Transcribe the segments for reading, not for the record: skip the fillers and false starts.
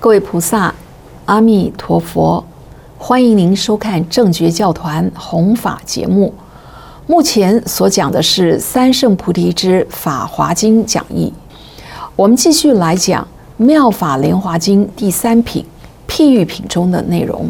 各位菩萨，阿弥陀佛，欢迎您收看正觉教团弘法节目。目前所讲的是三圣菩提之法华经讲义，我们继续来讲妙法莲华经第三品譬喻品中的内容。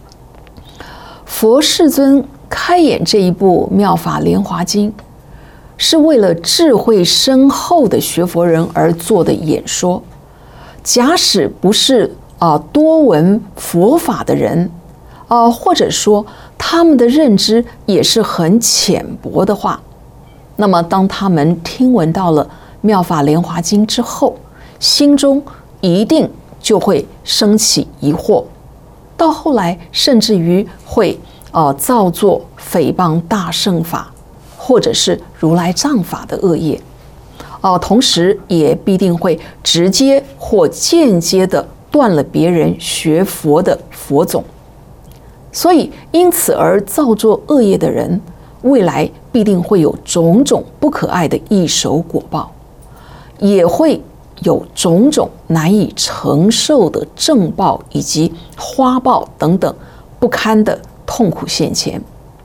佛世尊开演这一部妙法莲华经，是为了智慧深厚的学佛人而做的演说。假使不是多闻佛法的人，或者说他们的认知也是很浅薄的话，那么当他们听闻到了妙法莲华经之后，心中一定就会升起疑惑，到后来甚至于会造作诽谤大乘法或者是如来藏法的恶业，同时也必定会直接或间接的断了别人学佛的佛种。所以因此而造作恶业的人，未来必定会有种种不可爱的异熟果报，也会有种种难以承受的正报以及花报等等不堪的痛苦现前。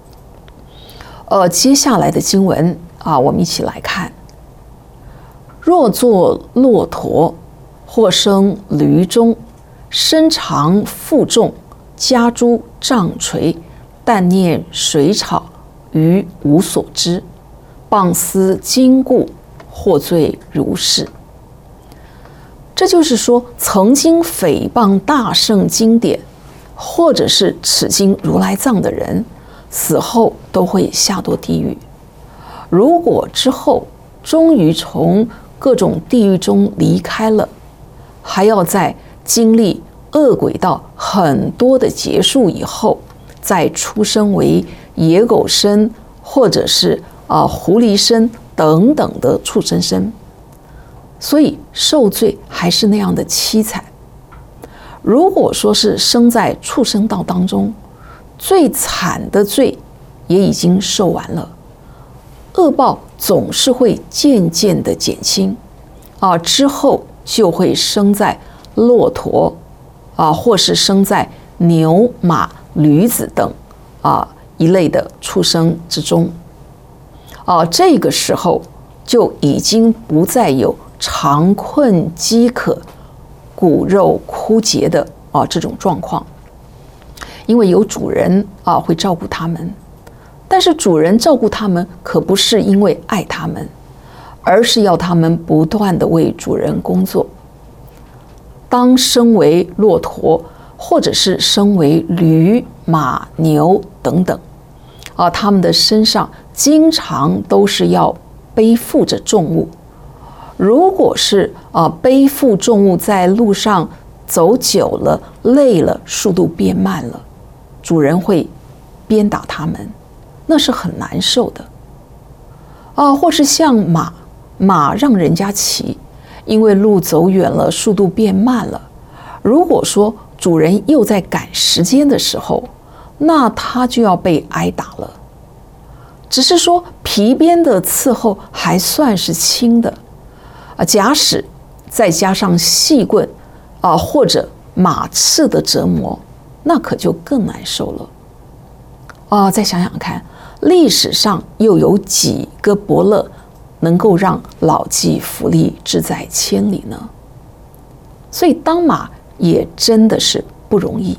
接下来的经文我们一起来看。若作骆驼，或生驴中，身长负重，家诸杖锤，但念水草，余无所知，谤思经故，获罪如是。这就是说，曾经诽谤大圣经典，或者是耻经如来藏的人，死后都会下堕地狱。如果之后终于从各种地狱中离开了，还要再经历恶鬼道很多的结束以后，再出生为野狗身，或者是狐狸身等等的畜生身，所以受罪还是那样的凄惨。如果说是生在畜生道当中，最惨的罪也已经受完了，恶报总是会渐渐的减轻，之后就会生在骆驼，或是生在牛、马、驴子等一类的畜生之中。这个时候就已经不再有长困饥渴、骨肉枯竭的这种状况，因为有主人会照顾他们。但是主人照顾他们可不是因为爱他们，而是要他们不断的为主人工作。当身为骆驼，或者是身为驴、马、牛等等，他们的身上经常都是要背负着重物。如果是背负重物在路上走久了、累了，速度变慢了，主人会鞭打他们，那是很难受的。或是像马让人家骑，因为路走远了，速度变慢了，如果说主人又在赶时间的时候，那他就要被挨打了。只是说皮鞭的伺候还算是轻的，假使再加上细棍或者马刺的折磨，那可就更难受了。再想想看，历史上又有几个伯乐能够让老骥伏枥，志在千里呢？所以当马也真的是不容易。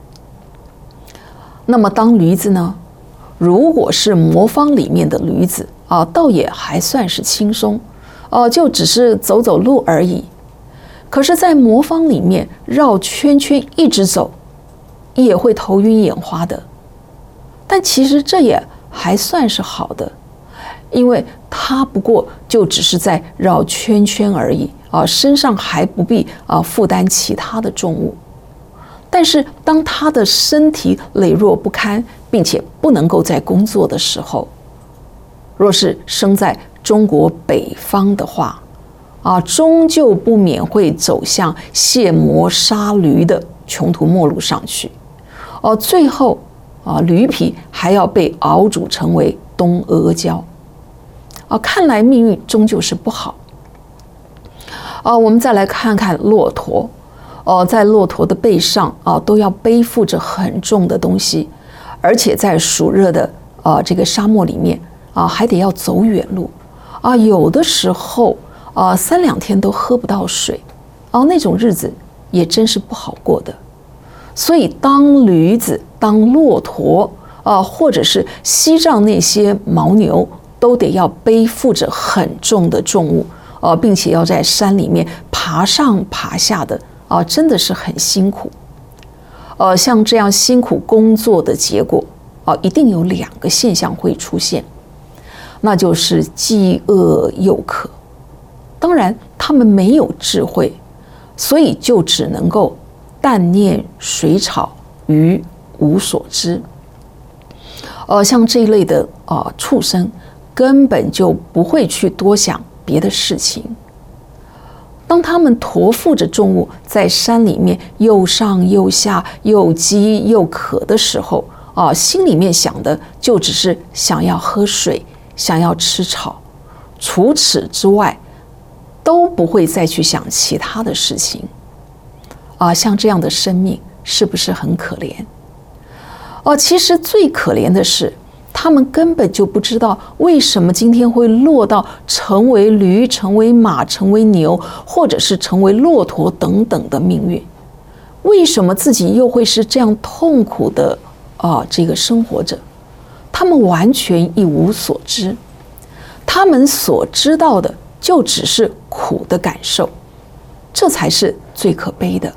那么当驴子呢？如果是魔方里面的驴子倒也还算是轻松，就只是走走路而已。可是在魔方里面绕圈圈一直走，也会头晕眼花的。但其实这也还算是好的，因为它不过就只是在绕圈圈而已，身上还不必负担其他的重物。但是当他的身体羸弱不堪，并且不能够再工作的时候，若是生在中国北方的话，终究不免会走向卸磨杀驴的穷途末路上去。最后驴皮还要被熬煮成为冬阿胶。看来命运终究是不好。我们再来看看骆驼。 在骆驼的背上都要背负着很重的东西，而且在暑热的这个沙漠里面还得要走远路有的时候3-2天都喝不到水那种日子也真是不好过的。所以当驴子、当骆驼或者是西藏那些牦牛，都得要背负着很重的重物并且要在山里面爬上爬下的真的是很辛苦。像这样辛苦工作的结果一定有2个现象会出现，那就是饥饿又渴。当然他们没有智慧，所以就只能够但念水草鱼无所知。像这一类的畜生根本就不会去多想别的事情。当他们驮负着重物在山里面又上又下，又饥又渴的时候心里面想的就只是想要喝水，想要吃草，除此之外都不会再去想其他的事情像这样的生命是不是很可怜？其实最可怜的是，他们根本就不知道为什么今天会落到成为驴、成为马、成为牛，或者是成为骆驼等等的命运。为什么自己又会是这样痛苦的这个生活着？他们完全一无所知，他们所知道的就只是苦的感受，这才是最可悲的。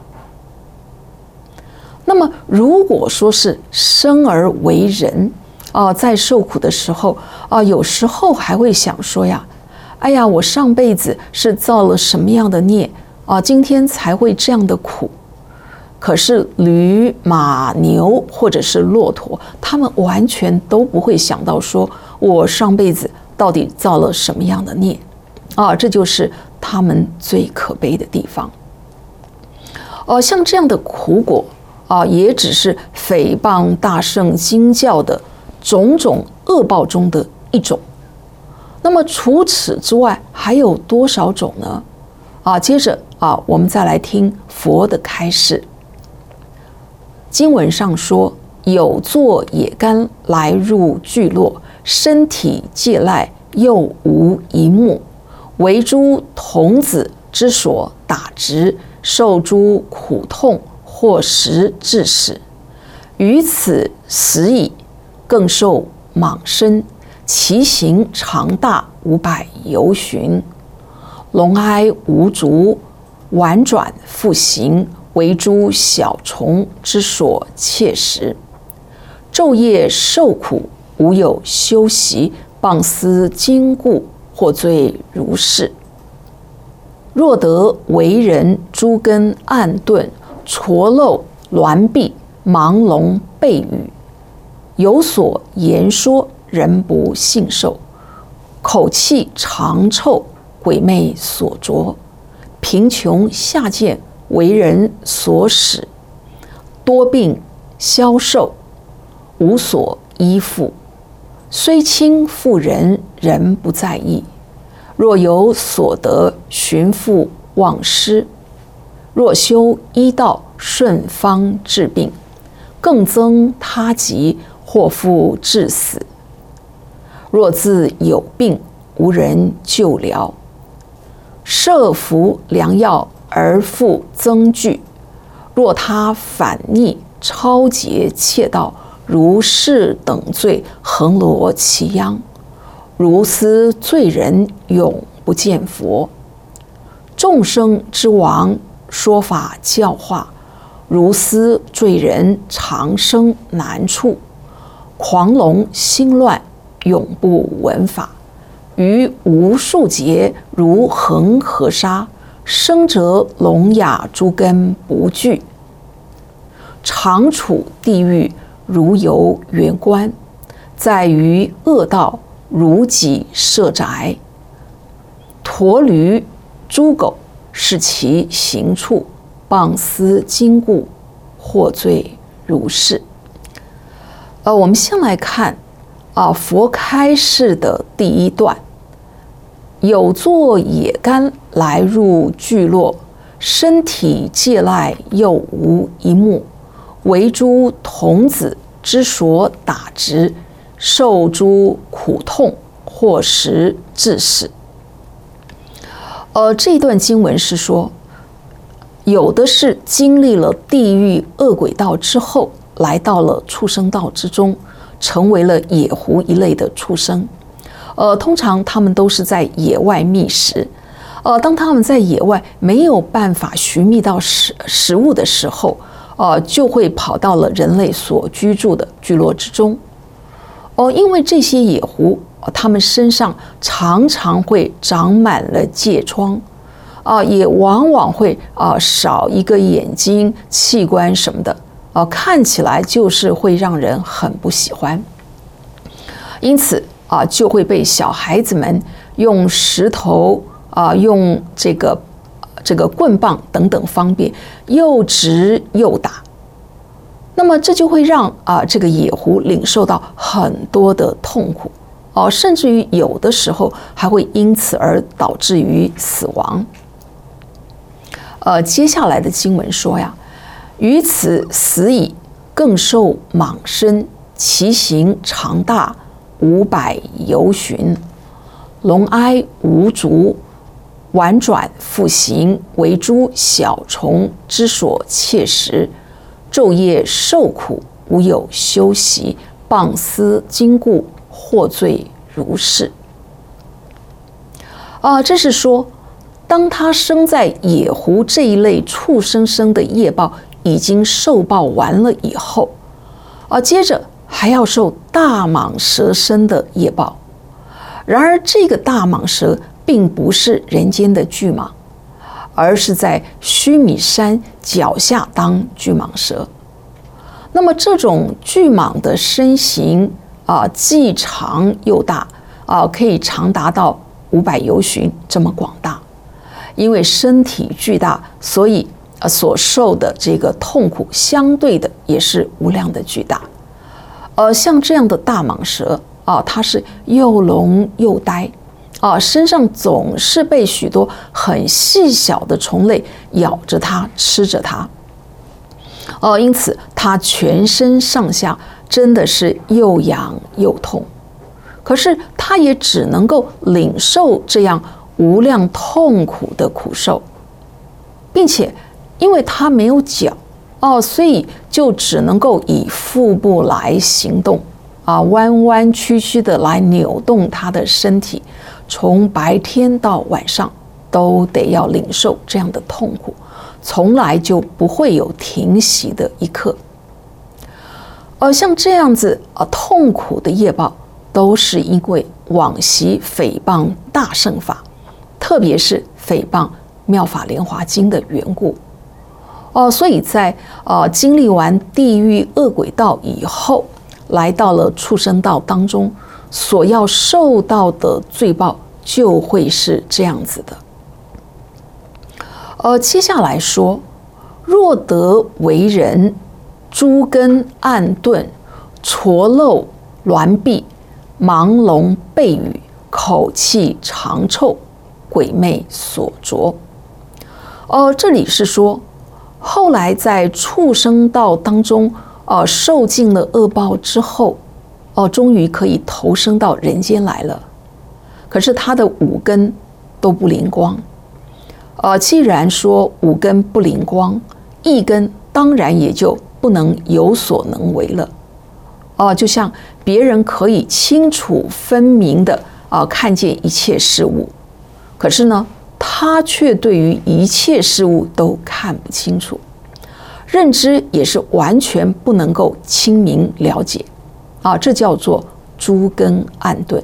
那么如果说是生而为人在受苦的时候有时候还会想说呀，哎呀，我上辈子是造了什么样的孽今天才会这样的苦。可是驴、马、牛或者是骆驼，他们完全都不会想到说我上辈子到底造了什么样的孽这就是他们最可悲的地方。像这样的苦果也只是诽谤大圣经教的种种恶报中的一种。那么除此之外还有多少种呢？接着我们再来听佛的开示。经文上说，有作野干来入聚落，身体介赖又无一目，为诸童子之所打执，受诸苦痛，或食致死。于此死矣，更受蟒身，其形长大500由旬，龙哀无足，婉转复行，为诸小虫之所窃食，昼夜受苦，无有休息，谤思经故，或罪如是。若得为人诸根暗钝，矬漏挛闭，盲聋背语，有所言说，人不信受，口气长臭，鬼魅所着，贫穷下贱，为人所使，多病消瘦，无所依附，虽亲妇人，人不在意。若有所得，寻复忘失。若修医道，顺方治病，更增他疾，或复致死。若自有病，无人救疗，设服良药而复增剧。若他反逆，超劫窃盗，如是等罪，横罗其殃。如斯罪人，永不见佛。众生之王，说法教化，如斯罪人，长生难处。狂聋心乱，永不闻法，于无数劫，如恒河沙，生则聋哑诸根不具，常处地狱，如游园观，在于恶道，如己设宅。驼驴猪狗，是其行处，谤思经故，获罪如是。我们先来看佛开示的第一段，有作野干来入聚落， 身体介赖又无一目，为诸童子之所打之，受诸苦痛，或时致死。这一段经文是说，有的是经历了地狱恶鬼道之后，来到了畜生道之中，成为了野狐一类的畜生。通常他们都是在野外觅食。当他们在野外没有办法寻觅到食物的时候，就会跑到了人类所居住的聚落之中。因为这些野狐，他们身上常常会长满了疥疮，也往往会少一个眼睛、器官什么的，看起来就是会让人很不喜欢。因此就会被小孩子们用石头用这个棍棒等等方便又直又打。那么这就会让这个野狐领受到很多的痛苦，甚至于有的时候还会因此而导致于死亡。接下来的经文说呀，于此死矣，更受蟒身，其形长大500由旬，龙哀无足，婉转复行，为诸小虫之所切食，昼夜受苦，无有休息，傍思经故，获罪如是。这是说，当他生在野狐这一类畜生生的业报已经受报完了以后，接着还要受大蟒蛇身的业报。然而这个大蟒蛇并不是人间的巨蟒，而是在须弥山脚下当巨蟒蛇。那么这种巨蟒的身形既长又大，可以长达到500由旬这么广大。因为身体巨大，所以所受的这个痛苦相对的也是无量的巨大。像这样的大蟒蛇它是又聋又呆，身上总是被许多很细小的虫类咬着它、吃着它。因此它全身上下真的是又痒又痛。可是它也只能够领受这样无量痛苦的苦受，并且因为它没有脚所以就只能够以腹部来行动弯弯曲曲的来扭动它的身体，从白天到晚上都得要领受这样的痛苦，从来就不会有停息的一刻。像这样子痛苦的业报，都是因为往昔诽谤大乘法，特别是诽谤妙法莲华经的缘故。所以在经历完地狱恶鬼道以后，来到了畜生道当中，所要受到的罪报就会是这样子的。接下来说，若得为人，诸根暗钝，矬漏挛闭，盲聋背语，口气长臭，鬼魅所着。这里是说，后来在畜生道当中受尽了恶报之后，终于可以投生到人间来了。可是他的5根都不灵光。既然说5根不灵光，1根当然也就不能有所能为了。就像别人可以清楚分明的看见一切事物，可是呢，他却对于一切事物都看不清楚，认知也是完全不能够清明了解这叫做诸根暗钝。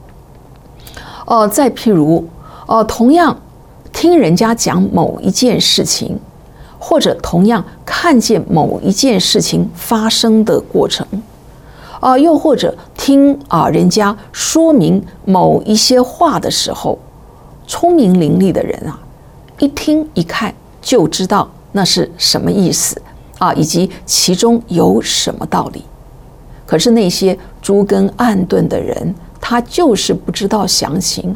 再譬如同样听人家讲某一件事情，或者同样看见某一件事情发生的过程，又或者听人家说明某一些话的时候，聪明伶俐的人一听一看就知道那是什么意思以及其中有什么道理。可是那些诸根暗钝的人，他就是不知道详情，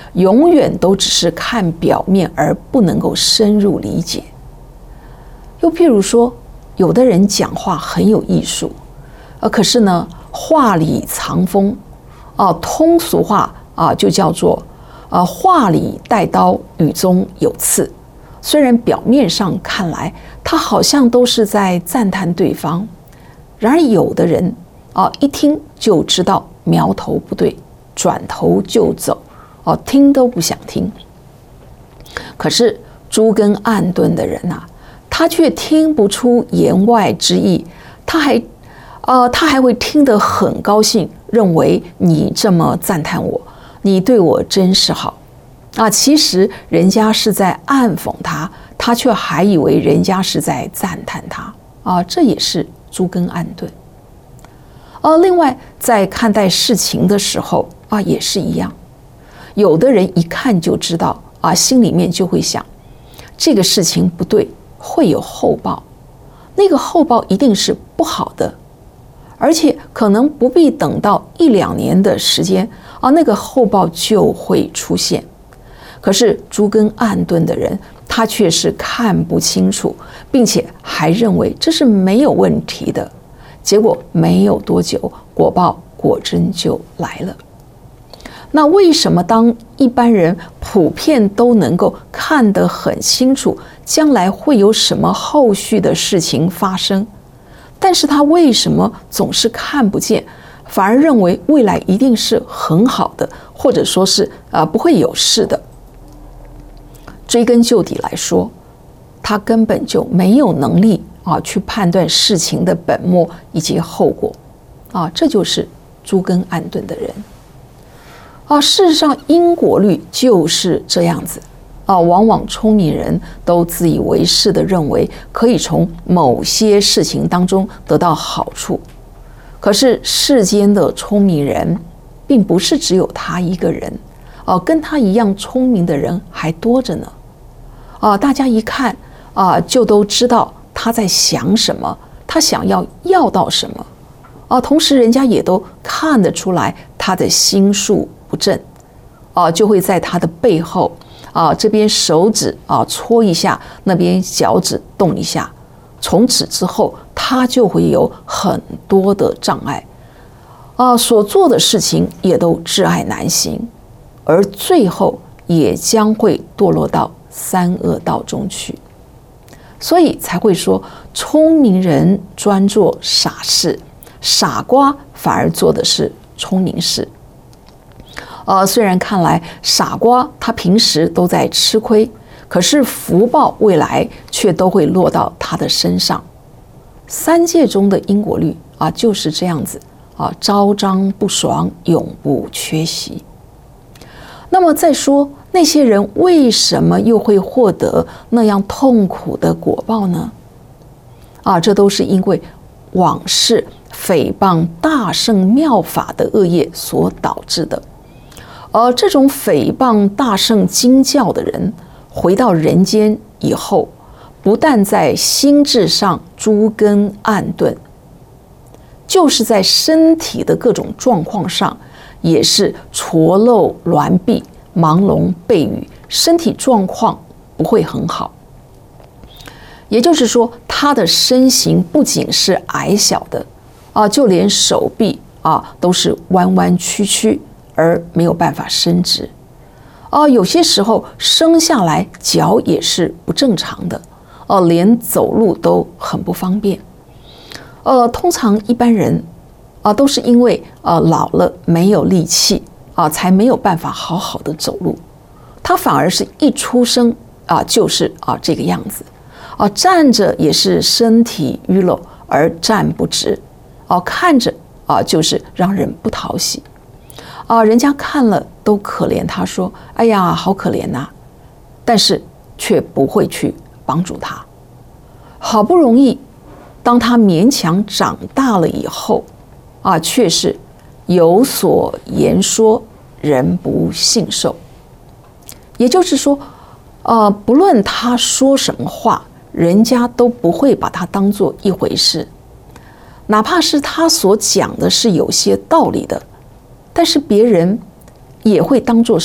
永远都只是看表面，而不能够深入理解。又譬如说，有的人讲话很有艺术，可是呢，话里藏锋，通俗话就叫做话里带刀，语中有刺。虽然表面上看来，他好像都是在赞叹对方，然而有的人一听就知道苗头不对，转头就走，听都不想听。可是诸根暗钝的人他却听不出言外之意，他还会听得很高兴，认为你这么赞叹我，你对我真是好其实人家是在暗讽他，他却还以为人家是在赞叹他这也是诸根暗钝。另外在看待事情的时候也是一样，有的人一看就知道心里面就会想，这个事情不对，会有后报，那个后报一定是不好的，而且可能不必等到1-2年的时间那个后报就会出现。可是诸根暗钝的人，他却是看不清楚，并且还认为这是没有问题的，结果没有多久，果报果真就来了。那为什么当一般人普遍都能够看得很清楚将来会有什么后续的事情发生，但是他为什么总是看不见，反而认为未来一定是很好的，或者说是不会有事的？追根究底来说，他根本就没有能力去判断事情的本末以及后果这就是诸根暗钝的人事实上因果律就是这样子往往聪明人都自以为是地认为可以从某些事情当中得到好处，可是世间的聪明人并不是只有他一个人跟他一样聪明的人还多着呢大家一看就都知道他在想什么，他想要到什么同时人家也都看得出来他的心术不正就会在他的背后这边手指搓一下，那边脚趾动一下，从此之后他就会有很多的障碍所做的事情也都挚爱难行，而最后也将会堕落到3恶道中去。所以才会说聪明人专做傻事，傻瓜反而做的是聪明事虽然看来傻瓜他平时都在吃亏，可是福报未来却都会落到他的身上。3界中的因果律就是这样子朝张不爽，永不缺席。那么再说那些人为什么又会获得那样痛苦的果报呢这都是因为往事诽谤大圣妙法的恶业所导致的。而这种诽谤大圣经教的人回到人间以后，不但在心智上诸根暗钝，就是在身体的各种状况上也是矬漏挛闭，盲聋背语，身体状况不会很好。也就是说他的身形不仅是矮小的就连手臂都是弯弯曲曲，而没有办法伸直有些时候生下来脚也是不正常的连走路都很不方便通常一般人都是因为老了没有力气才没有办法好好的走路，他反而是一出生就是这个样子站着也是身体佝偻而站不直看着就是让人不讨喜人家看了都可怜他，说哎呀好可怜呐但是却不会去帮助他。好不容易当他勉强长大了以后却是有所言说，人不信受。也就是说不论他说什么话，人家都不会把他当作一回事，哪怕是他所讲的是有些道理的，但是别人也会当作是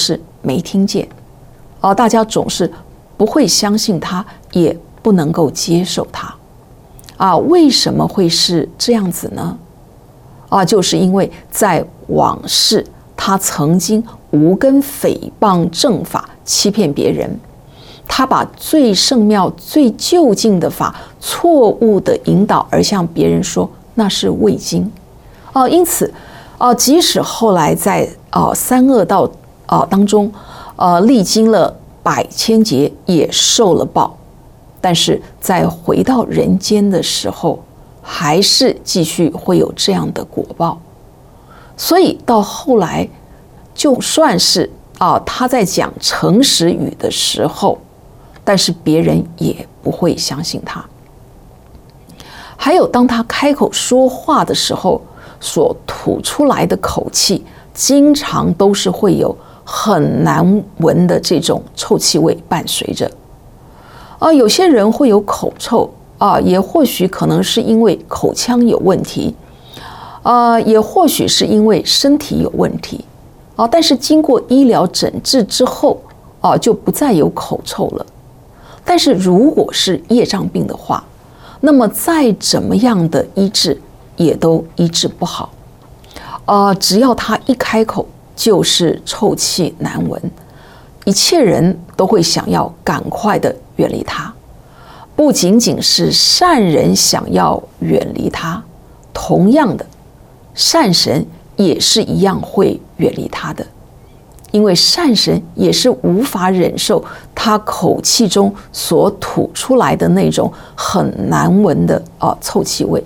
没听见，大家总是不会相信他，也不能够接受他，为什么会是这样子呢？就是因为在往事，他曾经无根诽谤正法，欺骗别人，他把最圣妙、最究竟的法错误的引导，而向别人说那是伪经。因此，即使后来在三恶道当中，历经了百千劫，也受了报，但是在回到人间的时候，还是继续会有这样的果报。所以到后来，就算是他在讲诚实语的时候，但是别人也不会相信他。还有当他开口说话的时候，所吐出来的口气，经常都是会有很难闻的这种臭气味伴随着。有些人会有口臭，也或许可能是因为口腔有问题，也或许是因为身体有问题，但是经过医疗诊治之后，就不再有口臭了。但是如果是业障病的话，那么再怎么样的医治，也都医治不好。只要他一开口，就是臭气难闻，一切人都会想要赶快的远离他。不仅仅是善人想要远离他，同样的，善神也是一样会远离他的，因为善神也是无法忍受他口气中所吐出来的那种很难闻的臭气味。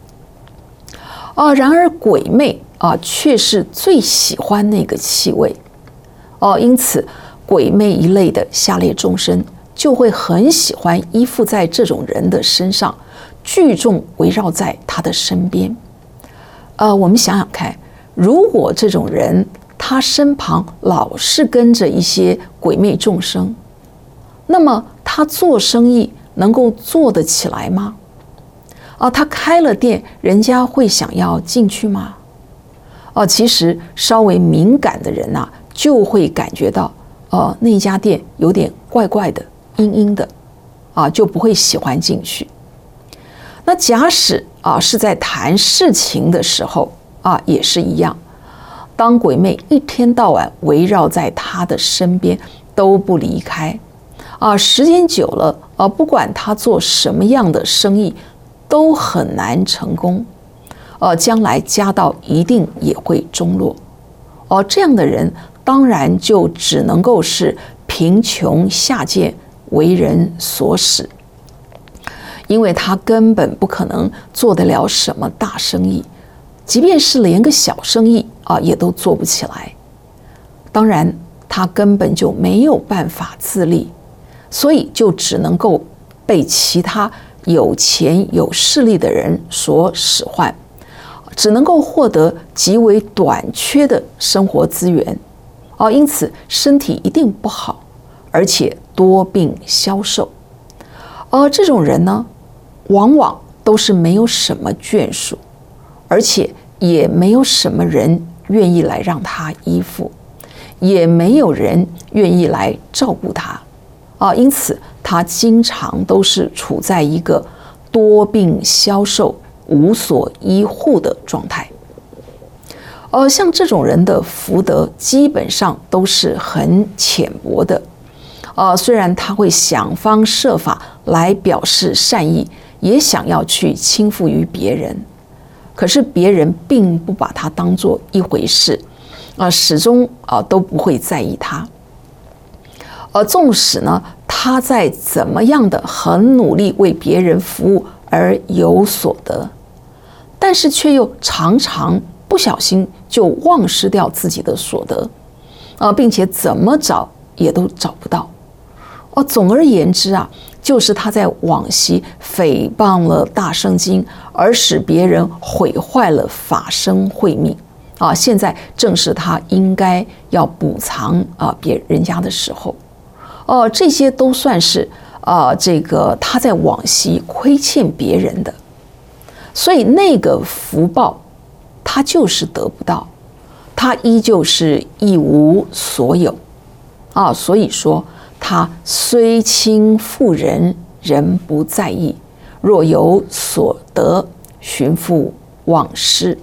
然而鬼魅却是最喜欢那个气味，因此鬼魅一类的下列众生就会很喜欢依附在这种人的身上，聚众围绕在他的身边。我们想想看，如果这种人他身旁老是跟着一些鬼魅众生，那么他做生意能够做得起来吗？他开了店，人家会想要进去吗？其实稍微敏感的人就会感觉到那家店有点怪怪的、阴阴的，就不会喜欢进去。那假使是在谈事情的时候也是一样，当鬼魅一天到晚围绕在他的身边都不离开，时间久了不管他做什么样的生意都很难成功，将来家道一定也会中落。这样的人当然就只能够是贫穷下贱，为人所使，因为他根本不可能做得了什么大生意，即便是连个小生意也都做不起来。当然他根本就没有办法自立，所以就只能够被其他有钱有势力的人所使唤，只能够获得极为短缺的生活资源，因此身体一定不好，而且多病消瘦。这种人呢，往往都是没有什么眷属，而且也没有什么人愿意来让他依附，也没有人愿意来照顾他，因此他经常都是处在一个多病消瘦、无所依护的状态。像这种人的福德基本上都是很浅薄的。虽然他会想方设法来表示善意，也想要去倾覆于别人，可是别人并不把他当作一回事，始终都不会在意他。纵使呢他在怎么样的很努力为别人服务而有所得，但是却又常常不小心就忘失掉自己的所得，并且怎么找也都找不到。总而言之就是他在往昔诽谤了大圣经，而使别人毁坏了法身慧命。现在正是他应该要补偿别人家的时候。这些都算是这个他在往昔亏欠别人的，所以那个福报他就是得不到，他依旧是一无所有。 所以说他虽亲妇人，人不在意；若有所得，寻复忘失。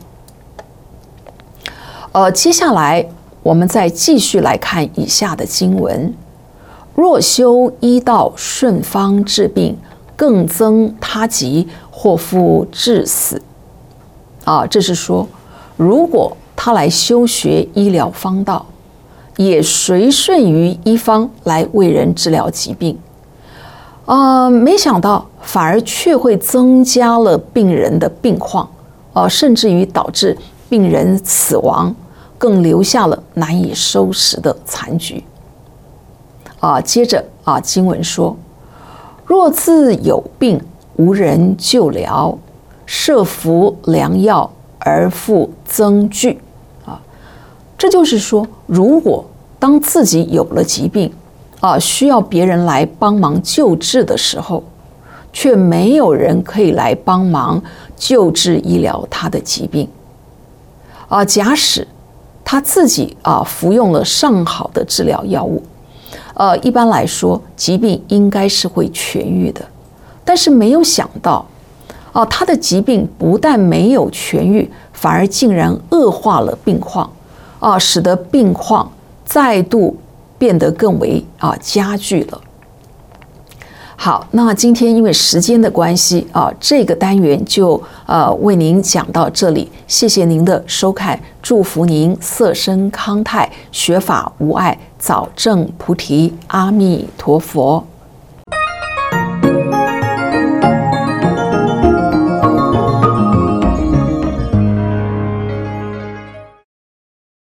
接下来我们再继续来看以下的经文：若修医道，顺方治病，更增他疾，或复致死。这是说，如果他来修学医疗方道，也随顺于医方来为人治疗疾病，没想到反而却会增加了病人的病况，甚至于导致病人死亡，更留下了难以收拾的残局。接着经文说：若自有病，无人救疗，设服良药，而复增惧。这就是说，如果当自己有了疾病，需要别人来帮忙救治的时候，却没有人可以来帮忙救治医疗他的疾病。假使他自己服用了上好的治疗药物，一般来说疾病应该是会痊愈的，但是没有想到，他的疾病不但没有痊愈，反而竟然恶化了病况，使得病况再度变得更为加剧了。好，那今天因为时间的关系这个单元就为您讲到这里，谢谢您的收看，祝福您色身康泰，学法无碍，早证菩提，阿弥陀佛。